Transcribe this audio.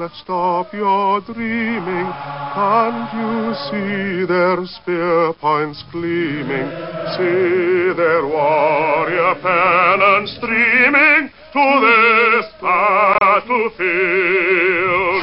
not stop your dreaming. Can't you see their spear points gleaming? See their warrior pennons streaming to this battlefield.